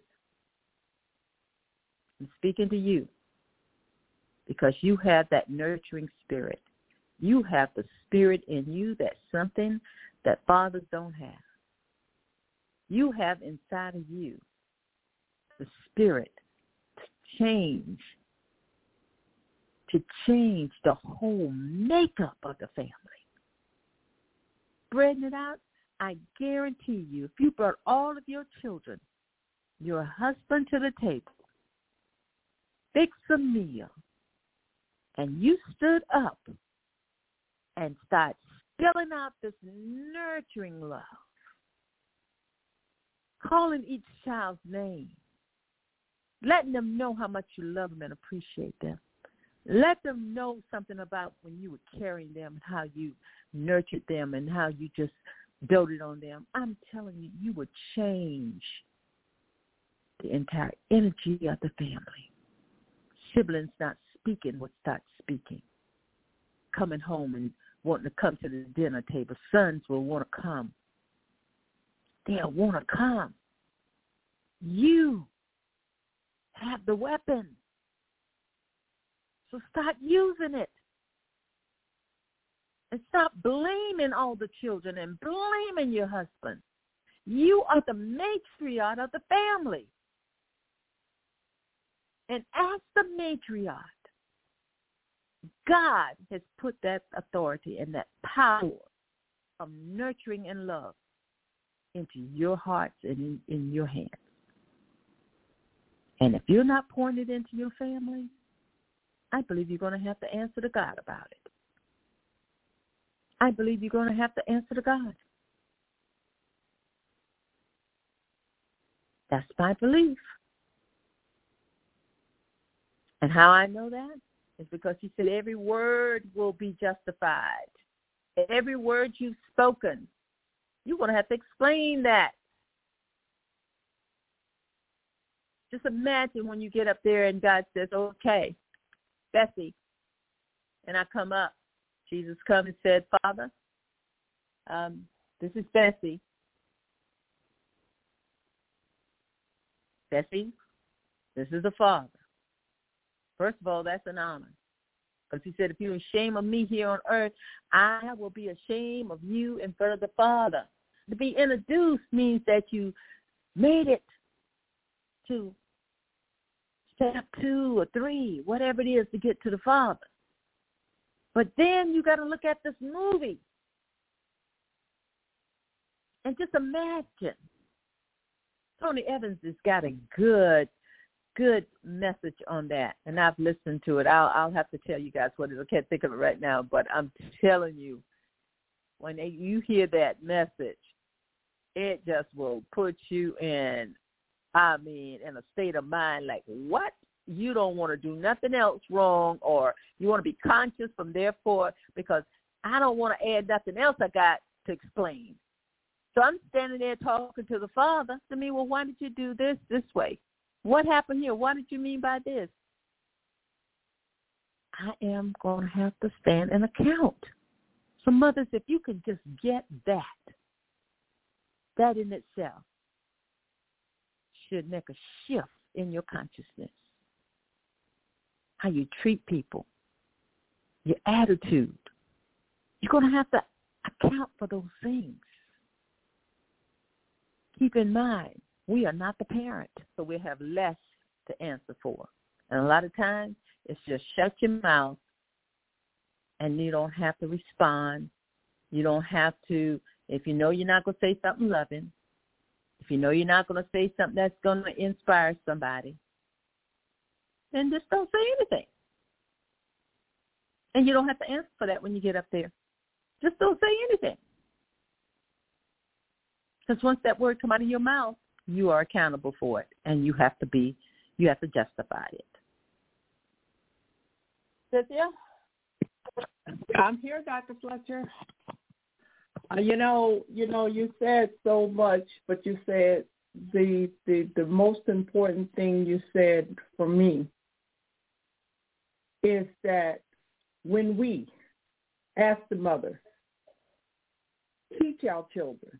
[SPEAKER 2] I'm speaking to you because you have that nurturing spirit. You have the spirit in you that's something that fathers don't have. You have inside of you the spirit to change, to change the whole makeup of the family. Spreading it out, I guarantee you, if you brought all of your children, your husband to the table, fixed a meal, and you stood up and started spilling out this nurturing love, calling each child's name, letting them know how much you love them and appreciate them. Let them know something about when you were carrying them and how you nurtured them and how you just doted on them. I'm telling you, you would change the entire energy of the family. Siblings not speaking would start speaking. Coming home and wanting to come to the dinner table. Sons will want to come. They'll want to come. You have the weapon. So start using it. And stop blaming all the children and blaming your husband. You are the matriarch of the family. And as the matriarch, God has put that authority and that power of nurturing and love into your hearts and in, in your hands. And if you're not pouring it into your family, I believe you're going to have to answer to God about it. I believe you're going to have to answer to God. That's my belief. And how I know that is because he said every word will be justified. Every word you've spoken, you're going to have to explain that Just imagine when you get up there and God says, okay, Bessie, and I come up. Jesus come and said, Father, um, this is Bessie. Bessie, this is the Father. First of all, that's an honor. Because he said, if you're ashamed of me here on earth, I will be ashamed of you in front of the Father. To be introduced means that you made it to step two or three, whatever it is, to get to the Father. But then you got to look at this movie and just imagine. Tony Evans has got a good, good message on that, and I've listened to it. I'll, I'll have to tell you guys what it is. I can't think of it right now, but I'm telling you, when they, you hear that message, it just will put you in, I mean, in a state of mind like, what? You don't want to do nothing else wrong, or you want to be conscious from therefore, because I don't want to add nothing else I got to explain. So I'm standing there talking to the Father. To me, well, why did you do this this way? What happened here? What did you mean by this? I am going to have to stand an account. So mothers, if you could just get that, that in itself should make a shift in your consciousness. How you treat people, your attitude. You're going to have to account for those things. Keep in mind, we are not the parent, so we have less to answer for. And a lot of times, it's just shut your mouth, and you don't have to respond. You don't have to, if you know you're not going to say something loving, if you know you're not going to say something that's going to inspire somebody, then just don't say anything. And you don't have to answer for that when you get up there. Just don't say anything. Because once that word comes out of your mouth, you are accountable for it, and you have to be, you have to justify it. Cynthia?
[SPEAKER 3] I'm here, Doctor Fletcher. Uh, you know, you know, you said so much, but you said the the the most important thing you said for me is that when we, as the mother, teach our children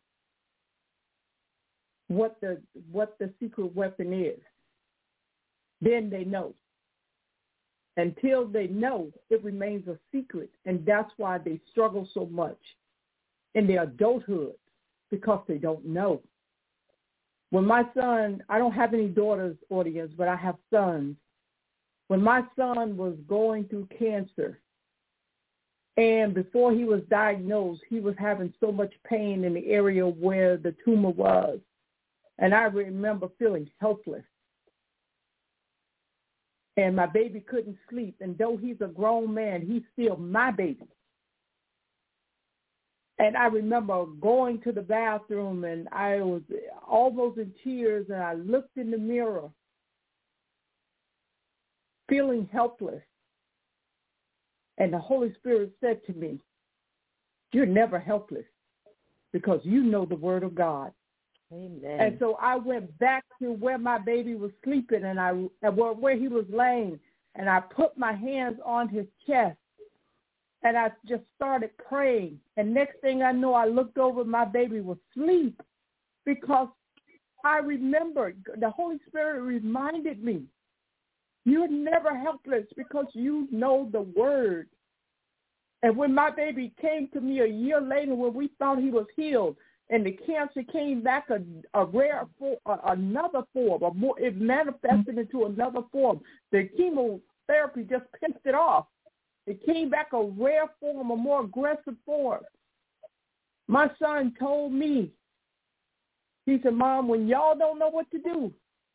[SPEAKER 3] what the what the secret weapon is, then they know. Until they know, it remains a secret, and that's why they struggle so much in their adulthood, because they don't know. When my son, I don't have any daughters, audience, but I have sons. When my son was going through cancer, and before he was diagnosed, he was having so much pain in the area where the tumor was. And I remember feeling helpless. And my baby couldn't sleep. And though he's a grown man, he's still my baby. And I remember going to the bathroom, and I was almost in tears, and I looked in the mirror, feeling helpless. And the Holy Spirit said to me, you're never helpless because you know the Word of God.
[SPEAKER 2] Amen.
[SPEAKER 3] And so I went back to where my baby was sleeping, and I where he was laying, and I put my hands on his chest, and I just started praying. And next thing I know, I looked over, my baby was asleep, because I remembered, the Holy Spirit reminded me, you're never helpless because you know the Word. And when my baby came to me a year later, when we thought he was healed, and the cancer came back a, a rare form, another form, or more, it manifested into another form. The chemotherapy just picked it off. It came back a rare form, a more aggressive form. My son told me, he said, Mom, when y'all don't know what to do,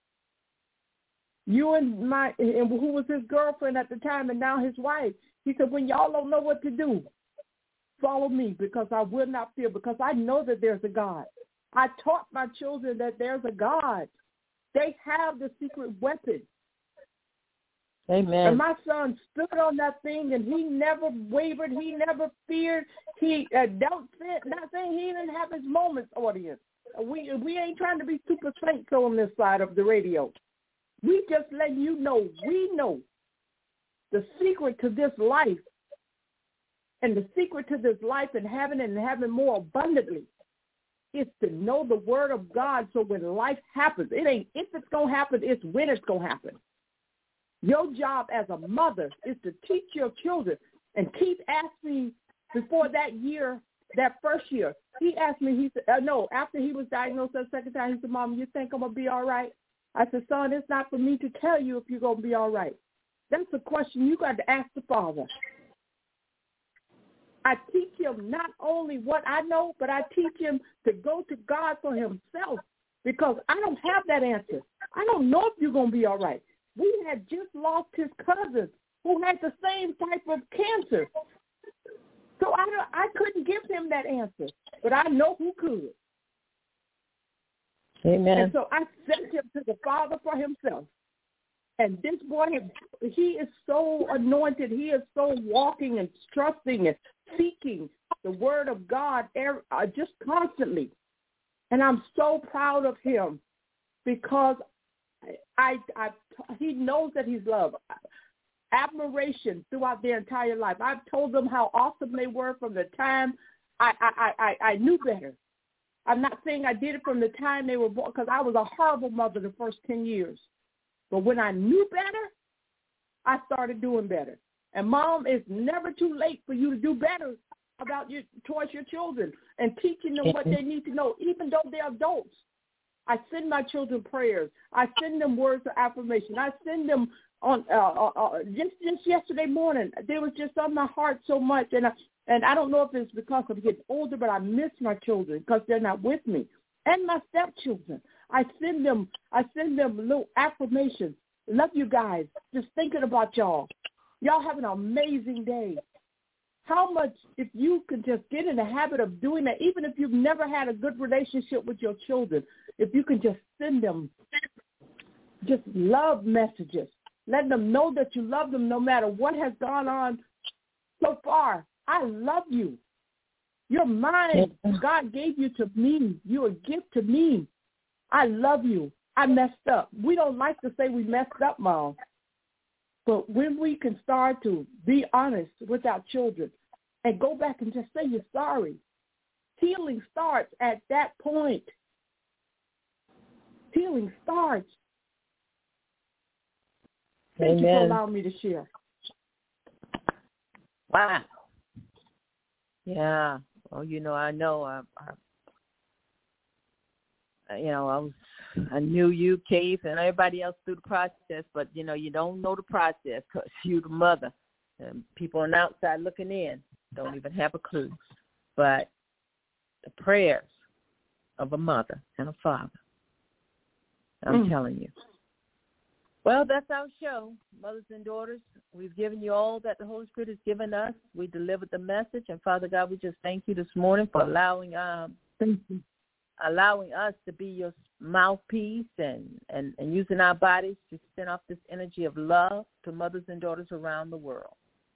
[SPEAKER 3] you and my, and who was his girlfriend at the time and now his wife, he said, when y'all don't know what to do, follow me, because I will not fear, because I know that there's a God. I taught my children that there's a God. They have the secret weapon.
[SPEAKER 2] Amen.
[SPEAKER 3] And my son stood on that thing, and he never wavered. He never feared. He uh, don't say, not saying he didn't have his moments, audience. We we ain't trying to be super saints on this side of the radio. We just letting you know, we know the secret to this life, and the secret to this life and having it and having more abundantly is to know the word of God, so when life happens, it ain't if it's going to happen, it's when it's going to happen. Your job as a mother is to teach your children. And Keith asked me before that year, that first year, he asked me, he said, uh, no, after he was diagnosed the second time, he said, Mom, you think I'm going to be all right? I said, son, it's not for me to tell you if you're going to be all right. That's a question you got to ask the Father. I teach him not only what I know, but I teach him to go to God for himself, because I don't have that answer. I don't know if you're going to be all right. We had just lost his cousin who had the same type of cancer. So I, don't, I couldn't give him that answer, but I know who could.
[SPEAKER 2] Amen.
[SPEAKER 3] And so I sent him to the Father for himself. And this boy, he is so anointed. He is so walking and trusting and seeking the word of God just constantly. And I'm so proud of him because I, I, he knows that he's loved. Admiration throughout their entire life. I've told them how awesome they were from the time I, I, I, I knew better. I'm not saying I did it from the time they were born, because I was a horrible mother the first ten years. But when I knew better, I started doing better. And, Mom, it's never too late for you to do better about your towards your children and teaching them what they need to know, even though they're adults. I send my children prayers. I send them words of affirmation. I send them on uh, uh, uh, just just yesterday morning. There was just on my heart so much, and I, and I don't know if it's because I'm getting older, but I miss my children because they're not with me, and my stepchildren. I send them I send them little affirmations. Love you guys. Just thinking about y'all. Y'all have an amazing day. How much, if you could just get in the habit of doing that, even if you've never had a good relationship with your children, if you can just send them just love messages, letting them know that you love them no matter what has gone on so far. I love you. You're mine. God gave you to me. You're a gift to me. I love you. I messed up. We don't like to say we messed up, Mom. But when we can start to be honest with our children and go back and just say you're sorry, healing starts at that point. Healing starts. Thank
[SPEAKER 2] Amen.
[SPEAKER 3] you for allowing me to share.
[SPEAKER 2] Wow. Yeah. Well, you know, I know I, I you know, I was I knew you, Keith, and everybody else through the process, but, you know, you don't know the process because you're the mother. And people on the outside looking in don't even have a clue. But the prayers of a mother and a father, I'm mm. telling you. Well, that's our show, Mothers and Daughters. We've given you all that the Holy Spirit has given us. We delivered the message. And, Father God, we just thank you this morning for allowing um, thank you. allowing us to be your mouthpiece and, and, and using our bodies to send off this energy of love to mothers and daughters around the world.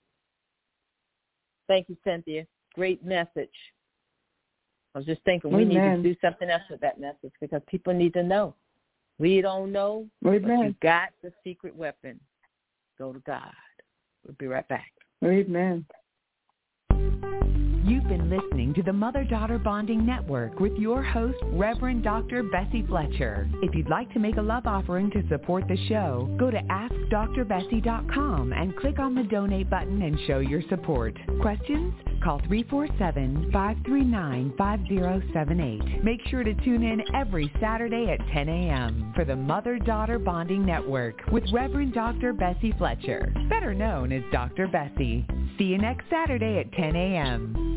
[SPEAKER 2] Thank you, Cynthia. Great message. I was just thinking we Amen. need to do something else with that message because people need to know. We don't know, Amen. but you got the secret weapon. Go to God. We'll be right back.
[SPEAKER 3] Amen.
[SPEAKER 1] You've been listening to the Mother-Daughter Bonding Network with your host, Reverend Doctor Bessie Fletcher. If you'd like to make a love offering to support the show, go to ask dr bessie dot com and click on the donate button and show your support. Questions? Call three four seven, five three nine, five zero seven eight. Make sure to tune in every Saturday at ten a.m. for the Mother-Daughter Bonding Network with Reverend Doctor Bessie Fletcher, better known as Doctor Bessie. See you next Saturday at ten a.m.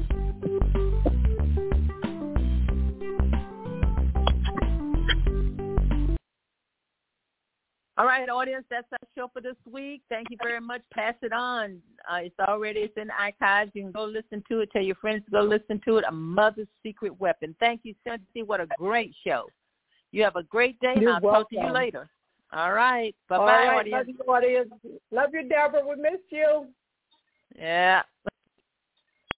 [SPEAKER 2] All right, audience, that's our show for this week. Thank you very much. Pass it on. Uh, it's already it's in the archives. You can go listen to it. Tell your friends to go listen to it. A Mother's Secret Weapon. Thank you, Cynthia. What a great show. You have a great day,
[SPEAKER 3] You're
[SPEAKER 2] and I'll
[SPEAKER 3] welcome.
[SPEAKER 2] talk to you later. All right. Bye-bye,
[SPEAKER 3] All right,
[SPEAKER 2] audience.
[SPEAKER 3] love you, audience. Love you, Deborah. We missed you.
[SPEAKER 2] Yeah.